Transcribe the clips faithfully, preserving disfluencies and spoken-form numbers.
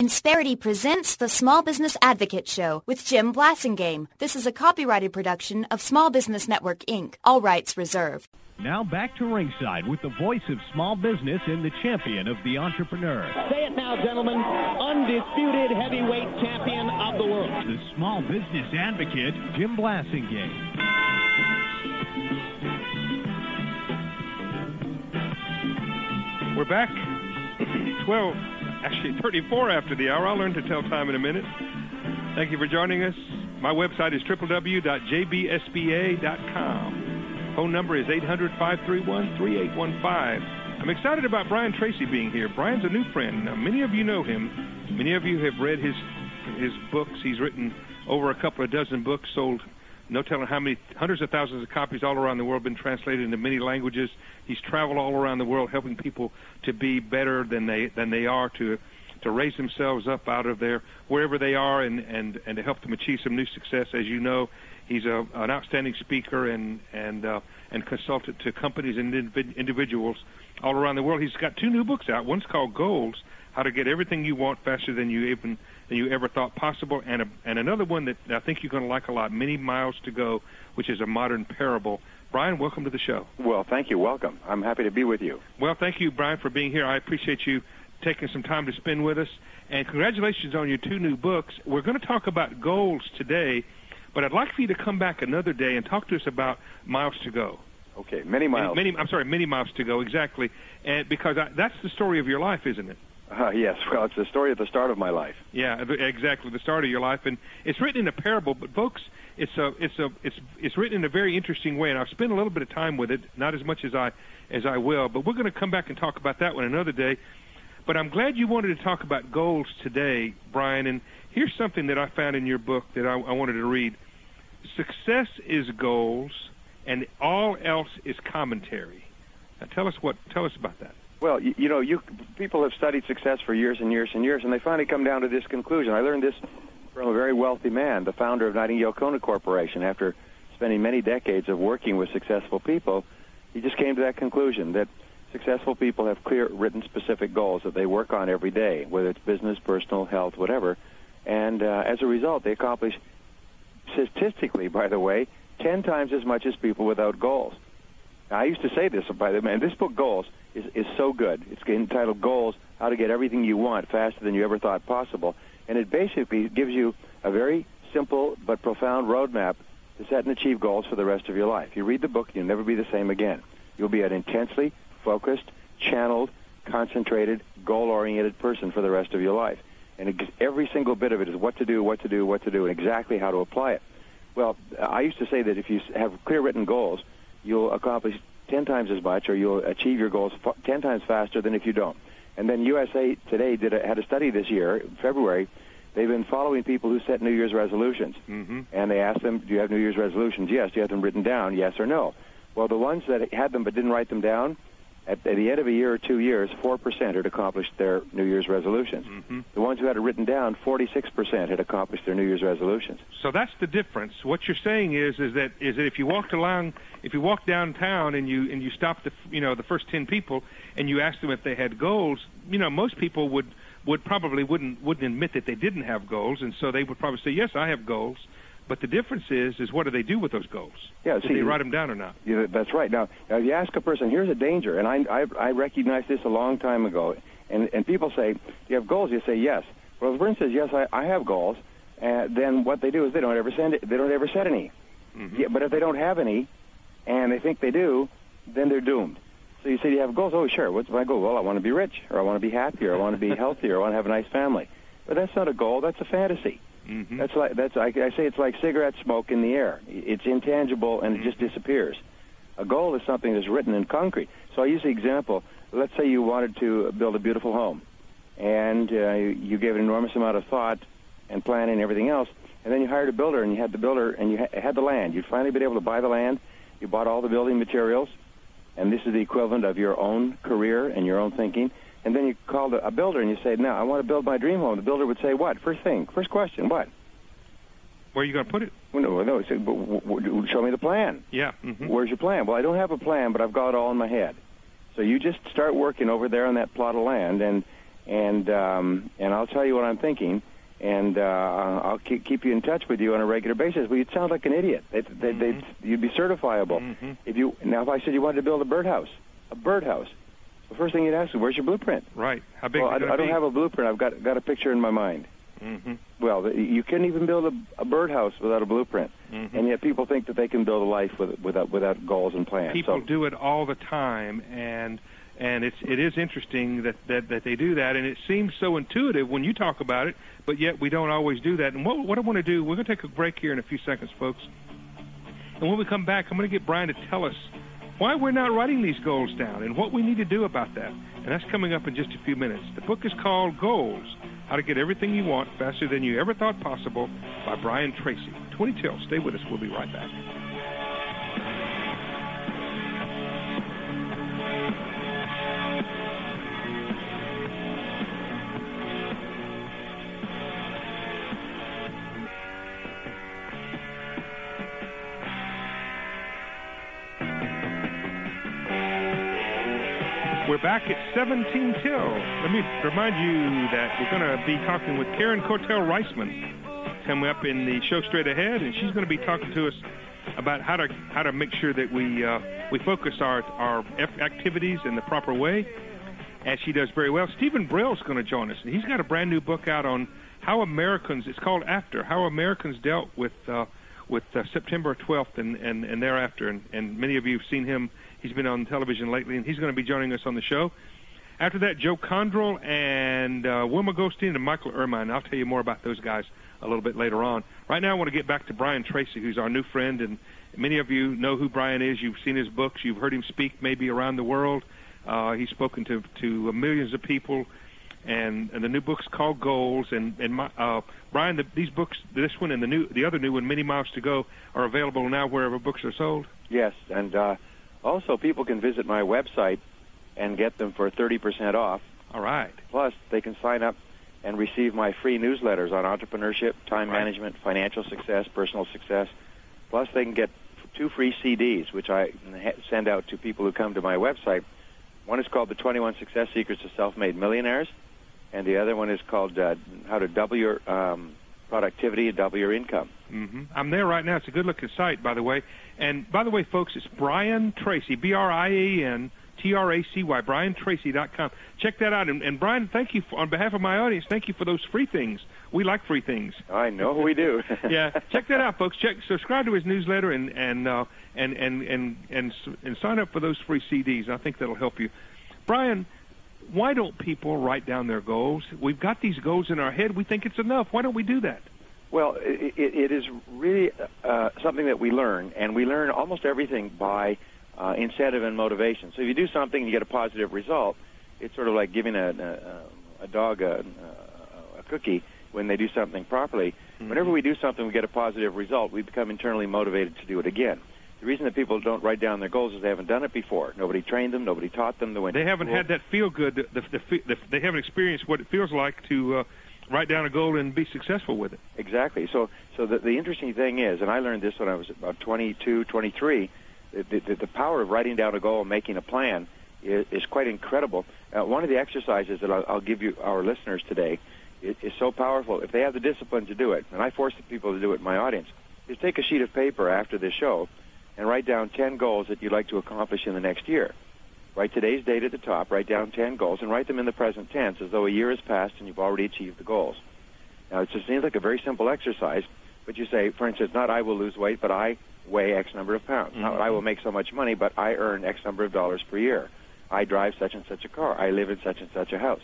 Insperity presents the Small Business Advocate Show with Jim Blasingame. This is a copyrighted production of Small Business Network, Incorporated. All rights reserved. Now back to ringside with the voice of small business and the champion of the entrepreneur. Say it now, gentlemen. Undisputed heavyweight champion of the world. The small business advocate, Jim Blasingame. We're back. twelve, actually thirty-four after the hour. I'll learn to tell time in a minute. Thank you for joining us. My website is w w w dot j b s b a dot com. Phone number is eight hundred, five three one, three eight one five. I'm excited about Brian Tracy being here. Brian's a new friend. Now, many of you know him. Many of you have read his his books. He's written over a couple of dozen books, sold no telling how many, hundreds of thousands of copies all around the world, been translated into many languages. He's traveled all around the world helping people to be better than they than they are, to to raise themselves up out of their wherever they are, and, and, and to help them achieve some new success. As you know, he's a, an outstanding speaker and and uh, and consultant to companies and individuals all around the world. He's got two new books out. One's called Goals: How to Get Everything You Want Faster Than You Even than you ever thought possible, and a, and another one that I think you're going to like a lot, Many Miles to Go, which is a modern parable. Brian, welcome to the show. Well, thank you. Welcome. I'm happy to be with you. Well, thank you, Brian, for being here. I appreciate you taking some time to spend with us, and congratulations on your two new books. We're going to talk about goals today, but I'd like for you to come back another day and talk to us about Miles to Go. Okay, Many Miles. Many, many, I'm sorry, Many Miles to Go, exactly, and because I, that's the story of your life, isn't it? Uh, yes, well, it's the story at the start of my life. Yeah, exactly, the start of your life, and it's written in a parable. But folks, it's a, it's a, it's, it's written in a very interesting way, and I've spent a little bit of time with it, not as much as I, as I will. But we're going to come back and talk about that one another day. But I'm glad you wanted to talk about goals today, Brian. And here's something that I found in your book that I, I wanted to read: success is goals, and all else is commentary. Now, tell us what, tell us about that. Well, you, you know, you people have studied success for years and years and years, and they finally come down to this conclusion. I learned this from a very wealthy man, the founder of Nightingale Conant Corporation. After spending many decades of working with successful people, he just came to that conclusion that successful people have clear, written, specific goals that they work on every day, whether it's business, personal, health, whatever. And uh, as a result, they accomplish, statistically, by the way, ten times as much as people without goals. Now, I used to say this, by the way, and this book, Goals, is, is so good. It's entitled Goals: How to Get Everything You Want Faster Than You Ever Thought Possible. And it basically gives you a very simple but profound roadmap to set and achieve goals for the rest of your life. You read the book, you'll never be the same again. You'll be an intensely focused, channeled, concentrated, goal-oriented person for the rest of your life. And it, every single bit of it is what to do, what to do, what to do, and exactly how to apply it. Well, I used to say that if you have clear written goals, you'll accomplish ten times as much, or you'll achieve your goals ten times faster than if you don't. And then U S A Today did a, had a study this year, February. They've been following people who set New Year's resolutions. Mm-hmm. And they asked them, do you have New Year's resolutions? Yes. Do you have them written down? Yes or no? Well, the ones that had them but didn't write them down, at, at the end of a year or two years, four percent had accomplished their New Year's resolutions. Mm-hmm. The ones who had it written down, forty-six percent had accomplished their New Year's resolutions. So that's the difference. What you're saying is, is that is that if you walked along, if you walk downtown and you and you stop the you know the first ten people and you ask them if they had goals, you know most people would would probably wouldn't wouldn't admit that they didn't have goals, and so they would probably say, yes, I have goals. But the difference is, is what do they do with those goals? Yeah, do see, they write them down or not? Yeah, that's right. Now, now, if you ask a person, here's a danger, and I, I, I recognized this a long time ago, and, and people say, do you have goals? You say, yes. Well, if a person says, yes, I, I have goals, uh, then what they do is they don't ever send it, they don't ever set any. Mm-hmm. Yeah, but if they don't have any, and they think they do, then they're doomed. So you say, do you have goals? Oh, sure. What's my goal? Well, I want to be rich, or I want to be happier, or I want to be healthier, or I want to have a nice family. But that's not a goal. That's a fantasy. Mm-hmm. That's like that's I, I say it's like cigarette smoke in the air. It's intangible and it just disappears. A goal is something that's written in concrete. So I use the example. Let's say you wanted to build a beautiful home, and uh, you gave an enormous amount of thought and planning and everything else, and then you hired a builder, and you had the builder, and you ha- had the land. You'd finally been able to buy the land. You bought all the building materials, and this is the equivalent of your own career and your own thinking. And then you called a builder and you say, now, I want to build my dream home. The builder would say, what? First thing, first question, what? Where are you going to put it? Well, no, no. He said, w- w- show me the plan. Yeah. Mm-hmm. Where's your plan? Well, I don't have a plan, but I've got it all in my head. So you just start working over there on that plot of land, and and um, and I'll tell you what I'm thinking, and uh, I'll keep, keep you in touch with you on a regular basis. Well, you'd sound like an idiot. They'd, they'd, Mm-hmm. they'd, you'd be certifiable. Mm-hmm. If you now, if I said you wanted to build a birdhouse, a birdhouse, the first thing you'd ask is, "Where's your blueprint?" Right. How big Well, is it I, gonna I don't be? have a blueprint. I've got got a picture in my mind. Mm-hmm. Well, the, you couldn't even build a, a birdhouse without a blueprint, Mm-hmm. and yet people think that they can build a life with, without without goals and plans. People so, do it all the time, and and it's it is interesting that, that, that they do that, and it seems so intuitive when you talk about it, but yet we don't always do that. And what what I want to do, we're going to take a break here in a few seconds, folks, and when we come back, I'm going to get Brian to tell us why we're not writing these goals down and what we need to do about that. And that's coming up in just a few minutes. The book is called Goals, How to Get Everything You Want Faster Than You Ever Thought Possible by Brian Tracy. twenty till. Stay with us. We'll be right back. We're back at seventeen till. Let me remind you that we're going to be talking with Karen Cortell-Reisman coming up in the show straight ahead, and she's going to be talking to us about how to how to make sure that we uh, we focus our our activities in the proper way, as she does very well. Stephen Brill's going to join us, and he's got a brand new book out on how Americans. It's called After: How Americans Dealt with uh, with uh, September twelfth and, and, and thereafter, and, and many of you have seen him. He's been on television lately, and he's going to be joining us on the show. After that, Joe Condrell and uh, Wilma Goldstein and Michael Ermine. I'll tell you more about those guys a little bit later on. Right now, I want to get back to Brian Tracy, who's our new friend, and many of you know who Brian is. You've seen his books. You've heard him speak maybe around the world. Uh, he's spoken to, to millions of people, and, and the new book's called Goals. And, and my, uh, Brian, the, these books, this one and the new, the other new one, Many Miles to Go, are available now wherever books are sold. yes, and uh, also people can visit my website and get them for thirty percent off. All right. Plus, they can sign up and receive my free newsletters on entrepreneurship, time Right. management, financial success, personal success. Plus, they can get two free C Ds, which I send out to people who come to my website. One is called The twenty-one Success Secrets of Self-Made Millionaires, and the other one is called uh, How to Double Your um, Productivity and Double Your Income. Mm-hmm. I'm there right now. It's a good-looking site, by the way. And, by the way, folks, it's Brian Tracy, B R I A N T R A C Y, brian tracy dot com. Check that out. And, and Brian, thank you, for, on behalf of my audience, thank you for those free things. We like free things. I know we do. Yeah, check that out, folks. Check, subscribe to his newsletter and and uh, and, and, and and and sign up for those free C Ds. I think that'll help you. Brian, why don't people write down their goals? We've got these goals in our head. We think it's enough. Why don't we do that? Well, it, it is really uh, something that we learn, and we learn almost everything by uh, incentive and motivation. So if you do something and you get a positive result, it's sort of like giving a, a, a dog a, a cookie when they do something properly. Mm-hmm. Whenever we do something, we get a positive result, we become internally motivated to do it again. The reason that people don't write down their goals is they haven't done it before. Nobody trained them. Nobody taught them. They, went they to haven't school. had that feel-good. The, the, the, the, they haven't experienced what it feels like to uh, write down a goal and be successful with it. Exactly. So so the, the interesting thing is, and I learned this when I was about twenty-two, twenty-three, the, the, the power of writing down a goal and making a plan is, is quite incredible. Uh, one of the exercises that I'll, I'll give you, our listeners today, is, is so powerful. If they have the discipline to do it, and I force the people to do it in my audience, is take a sheet of paper after this show and write down ten goals that you'd like to accomplish in the next year. Write today's date at the top, write down ten goals, and write them in the present tense as though a year has passed and you've already achieved the goals. Now, it just seems like a very simple exercise, but you say, for instance, not I will lose weight, but I weigh X number of pounds. Mm-hmm. Not I will make so much money, but I earn X number of dollars per year. I drive such and such a car. I live in such and such a house.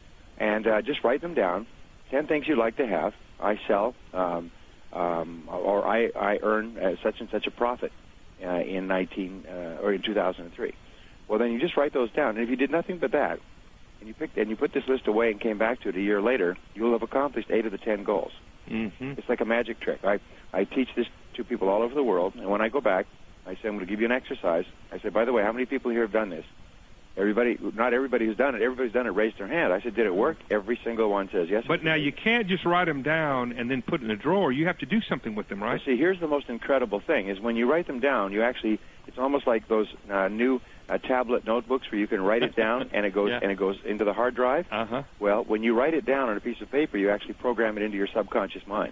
And uh, just write them down, ten things you'd like to have. I sell, um, um, or I, I earn uh, such and such a profit uh, in nineteen uh, or in two thousand three. Well, then you just write those down. And if you did nothing but that, and you picked and you put this list away and came back to it a year later, you'll have accomplished eight of the ten goals. Mm-hmm. It's like a magic trick. I, I teach this to people all over the world, and when I go back, I say, I'm going to give you an exercise. I say, by the way, how many people here have done this? Everybody, not everybody who's done it. Everybody's done it raised their hand. I said, did it work? Every single one says yes. But now you can't just write them down and then put in a drawer. You have to do something with them, right? Well, see, here's the most incredible thing, is when you write them down, you actually, it's almost like those uh, new uh, tablet notebooks where you can write it down and it goes Yeah. and it goes into the hard drive? Uh-huh. Well, when you write it down on a piece of paper, you actually program it into your subconscious mind.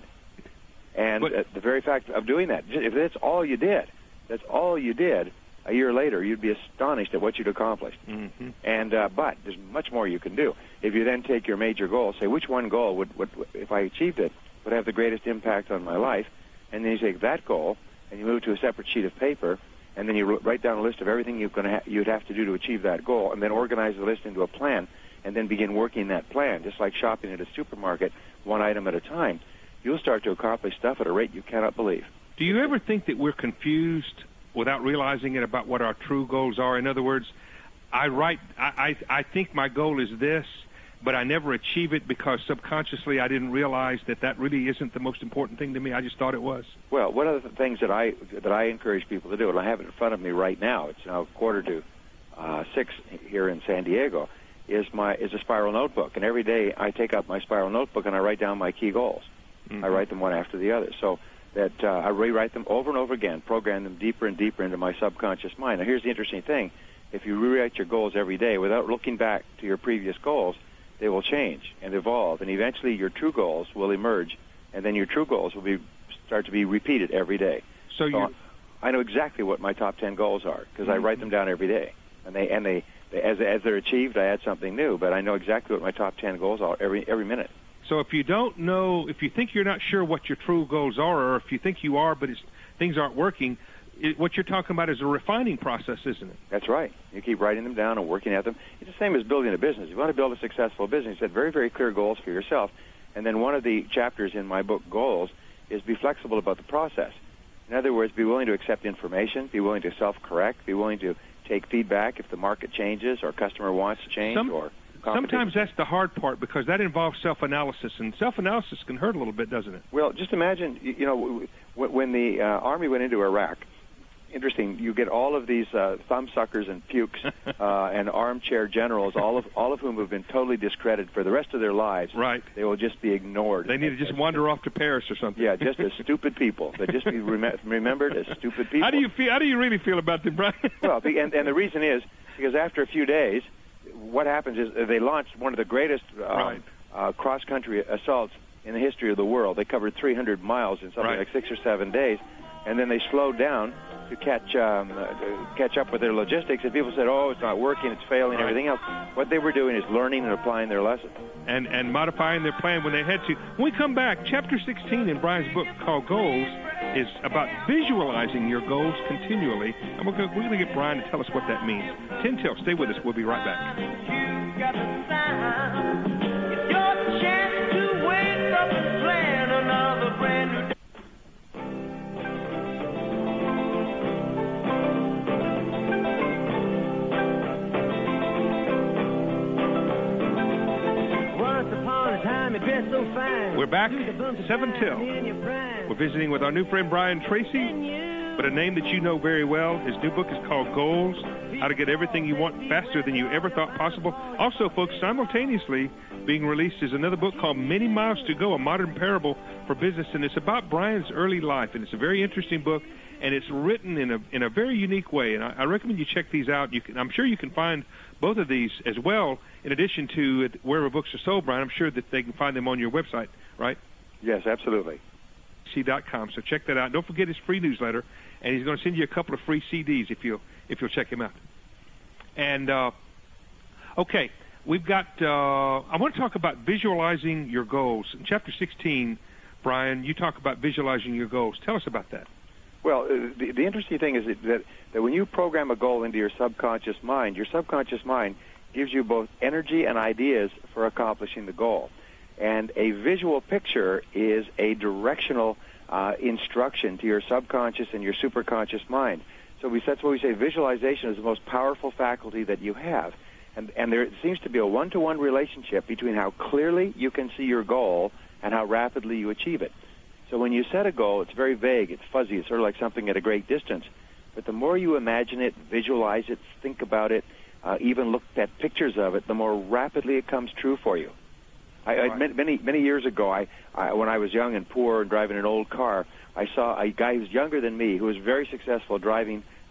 And But- uh, the very fact of doing that, j- if that's all you did, that's all you did, a year later, you'd be astonished at what you'd accomplished. Mm-hmm. And uh, but there's much more you can do. If you then take your major goal, say which one goal would, would, if I achieved it, would have the greatest impact on my life, and then you take that goal and you move to a separate sheet of paper, and then you write down a list of everything you're going to ha- you'd have to do to achieve that goal, and then organize the list into a plan, and then begin working that plan, just like shopping at a supermarket, one item at a time. You'll start to accomplish stuff at a rate you cannot believe. Do you ever think that we're confused without realizing it about what our true goals are? In other words, I write, I, I, I think my goal is this, but I never achieve it because subconsciously I didn't realize that that really isn't the most important thing to me. I just thought it was. Well, one of the things that I that I encourage people to do, and I have it in front of me right now, it's now quarter to uh, six here in San Diego, is my is a spiral notebook. And every day I take out my spiral notebook and I write down my key goals. Mm-hmm. I write them one after the other. So that uh, I rewrite them over and over again, program them deeper and deeper into my subconscious mind. Now, here's the interesting thing. If you rewrite your goals every day without looking back to your previous goals, they will change and evolve, and eventually your true goals will emerge, and then your true goals will be start to be repeated every day. So, so you... I know exactly what my top ten goals are because mm-hmm. I write them down every day, and they and they, they as as they're achieved, I add something new. But I know exactly what my top ten goals are every every minute. So if you don't know, if you think you're not sure what your true goals are, or if you think you are but it's, things aren't working, it, what you're talking about is a refining process, isn't it? That's right. You keep writing them down and working at them. It's the same as building a business. You want to build a successful business, set very, very clear goals for yourself. And then one of the chapters in my book, Goals, is be flexible about the process. In other words, be willing to accept information, be willing to self-correct, be willing to take feedback if the market changes or customer wants to change Some... or... Sometimes that's the hard part because that involves self-analysis, and self-analysis can hurt a little bit, doesn't it? Well, just imagine, you know, when the uh, Army went into Iraq, interesting, you get all of these uh, thumbsuckers and pukes uh, and armchair generals, all of all of whom have been totally discredited for the rest of their lives. Right. They will just be ignored. They need to just wander off to Paris or something. Yeah, just as stupid people. They just be rem- remembered as stupid people. How do you feel? How do you really feel about them, Brian? Well, the, and, and the reason is because after a few days, what happens is they launched one of the greatest uh, right. uh, cross-country assaults in the history of the world. They covered three hundred miles in something right. like six or seven days, and then they slowed down to catch um, uh, to catch up with their logistics. And people said, "Oh, it's not working, it's failing, right. everything else." What they were doing is learning and applying their lesson, and and modifying their plan when they had to. When we come back, Chapter sixteen in Brian's book called Goals is about visualizing your goals continually, and we're going, we're going to get Brian to tell us what that means. ten till, stay with us. We'll be right back. You got the sound. It's your chance to wake up and plan another brand new day. Once upon a time, you dressed so fine. We're back, seven till. We're visiting with our new friend Brian Tracy, but a name that you know very well. His new book is called Goals, How to Get Everything You Want Faster Than You Ever Thought Possible. Also, folks, simultaneously being released is another book called Many Miles to Go, a modern parable for business, and it's about Brian's early life, and it's a very interesting book, and it's written in a in a very unique way, and I, I recommend you check these out. You can, I'm sure you can find both of these as well, in addition to wherever books are sold, Brian. I'm sure that they can find them on your website, right? Yes, absolutely. C dot com. So check that out. Don't forget his free newsletter, and he's going to send you a couple of free C Ds if you'll if you'll check him out. And uh, okay, we've got. Uh, I want to talk about visualizing your goals. In Chapter sixteen, Brian, you talk about visualizing your goals. Tell us about that. Well, uh, the, the interesting thing is that, that that when you program a goal into your subconscious mind, your subconscious mind gives you both energy and ideas for accomplishing the goal. And a visual picture is a directional uh, instruction to your subconscious and your superconscious mind. So we, that's why we say visualization is the most powerful faculty that you have. And, and there seems to be a one-to-one relationship between how clearly you can see your goal and how rapidly you achieve it. So when you set a goal, it's very vague, it's fuzzy, it's sort of like something at a great distance. But the more you imagine it, visualize it, think about it, uh, even look at pictures of it, the more rapidly it comes true for you. I, I, many many years ago, I, I when I was young and poor and driving an old car, I saw a guy who was younger than me who was very successful driving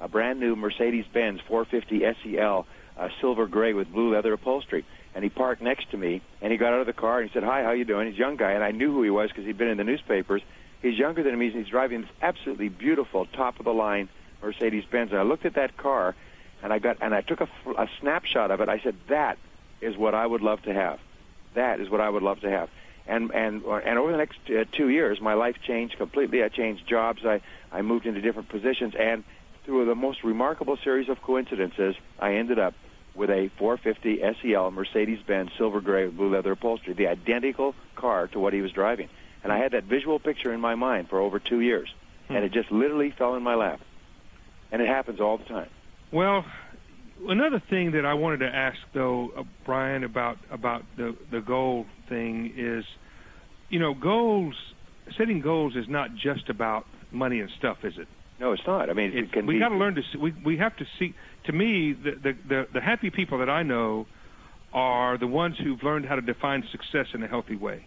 a brand new Mercedes-Benz four fifty S E L, uh, silver gray with blue leather upholstery. And he parked next to me, and he got out of the car, and he said, "Hi, how you doing?" He's a young guy, and I knew who he was because he'd been in the newspapers. He's younger than me, and he's driving this absolutely beautiful, top-of-the-line Mercedes-Benz. And I looked at that car, and I got and I took a, a snapshot of it. I said, "That is what I would love to have. That is what I would love to have." And and and over the next uh, two years, my life changed completely. I changed jobs. I, I moved into different positions, and through the most remarkable series of coincidences, I ended up with a four fifty S E L Mercedes-Benz silver gray with blue leather upholstery, the identical car to what he was driving. And I had that visual picture in my mind for over two years, hmm. and it just literally fell in my lap. And it happens all the time. Well, another thing that I wanted to ask, though, uh, Brian, about about the the goal thing is, you know, goals, setting goals is not just about money and stuff, is it? No, it's not. I mean, it, it can we be... got to learn to see, we we have to see. To me, the, the the the happy people that I know are the ones who've learned how to define success in a healthy way.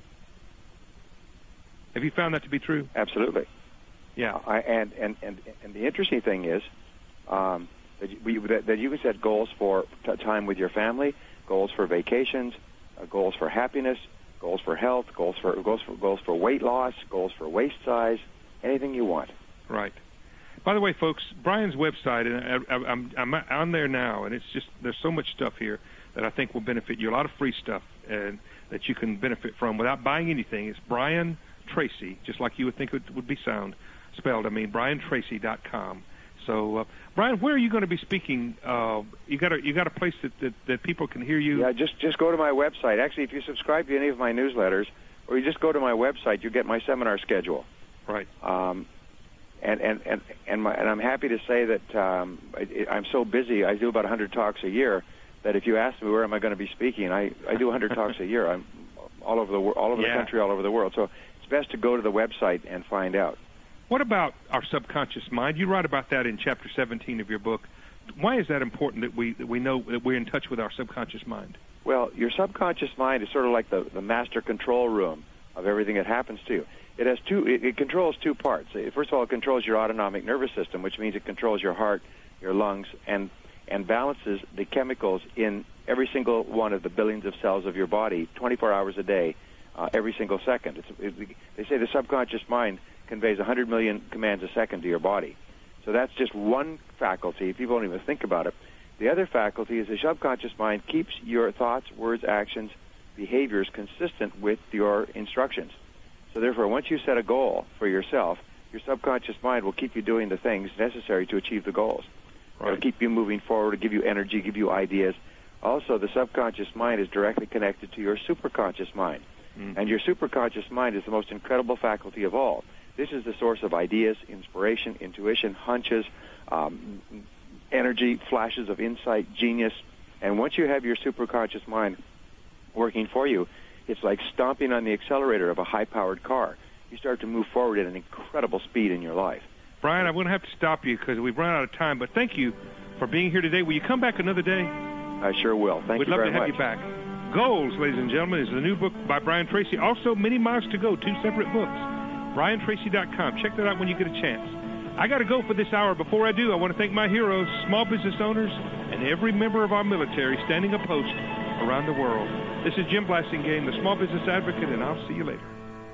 Have you found that to be true? Absolutely. Yeah. I, and, and and and the interesting thing is um, that, you, that, that you can set goals for t- time with your family, goals for vacations, uh, goals for happiness, goals for health, goals for goals for goals for weight loss, goals for waist size, anything you want. Right. By the way, folks, Brian's website, and I, I, I'm, I'm on there now, and it's just there's so much stuff here that I think will benefit you. A lot of free stuff and that you can benefit from without buying anything. It's Brian Tracy, just like you would think it would be sound spelled. I mean, brian tracy dot com. So, uh, Brian, where are you going to be speaking? Uh, you got a you got a place that, that, that people can hear you? Yeah, just just go to my website. Actually, if you subscribe to any of my newsletters, or you just go to my website, you get my seminar schedule. Right. Um, And and and and, my, and I'm happy to say that um, I, I'm so busy. I do about one hundred talks a year. That if you ask me where am I going to be speaking, I, I do one hundred talks a year. I'm all over the all over yeah. the country, all over the world. So it's best to go to the website and find out. What about our subconscious mind? You write about that in chapter seventeen of your book. Why is that important that we that we know that we're in touch with our subconscious mind? Well, your subconscious mind is sort of like the, the master control room of everything that happens to you. It has two. It, it controls two parts. First of all, it controls your autonomic nervous system, which means it controls your heart, your lungs, and and balances the chemicals in every single one of the billions of cells of your body, twenty-four hours a day, uh, every single second. It's, it, they say the subconscious mind conveys one hundred million commands a second to your body. So that's just one faculty. People don't even think about it. The other faculty is the subconscious mind keeps your thoughts, words, actions, behaviors consistent with your instructions. So therefore, once you set a goal for yourself, your subconscious mind will keep you doing the things necessary to achieve the goals. Right. It'll keep you moving forward, give you energy, give you ideas. Also, the subconscious mind is directly connected to your superconscious mind. Mm-hmm. And your superconscious mind is the most incredible faculty of all. This is the source of ideas, inspiration, intuition, hunches, um, energy, flashes of insight, genius. And once you have your superconscious mind working for you, it's like stomping on the accelerator of a high-powered car. You start to move forward at an incredible speed in your life. Brian, I'm going to have to stop you because we've run out of time, but thank you for being here today. Will you come back another day? I sure will. Thank We'd you very much. We'd love to have much. you back. Goals, ladies and gentlemen, is the new book by Brian Tracy. Also, Many Miles to Go, two separate books. brian tracy dot com. Check that out when you get a chance. I got to go for this hour. Before I do, I want to thank my heroes, small business owners, and every member of our military standing a post around the world. This is Jim Blasingame, the Small Business Advocate, and I'll see you later.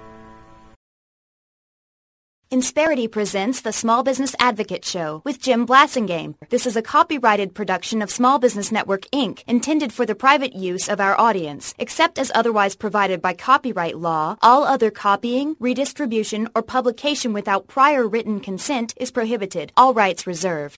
Insperity presents the Small Business Advocate Show with Jim Blasingame. This is a copyrighted production of Small Business Network, Incorporated, intended for the private use of our audience. Except as otherwise provided by copyright law, all other copying, redistribution, or publication without prior written consent is prohibited. All rights reserved.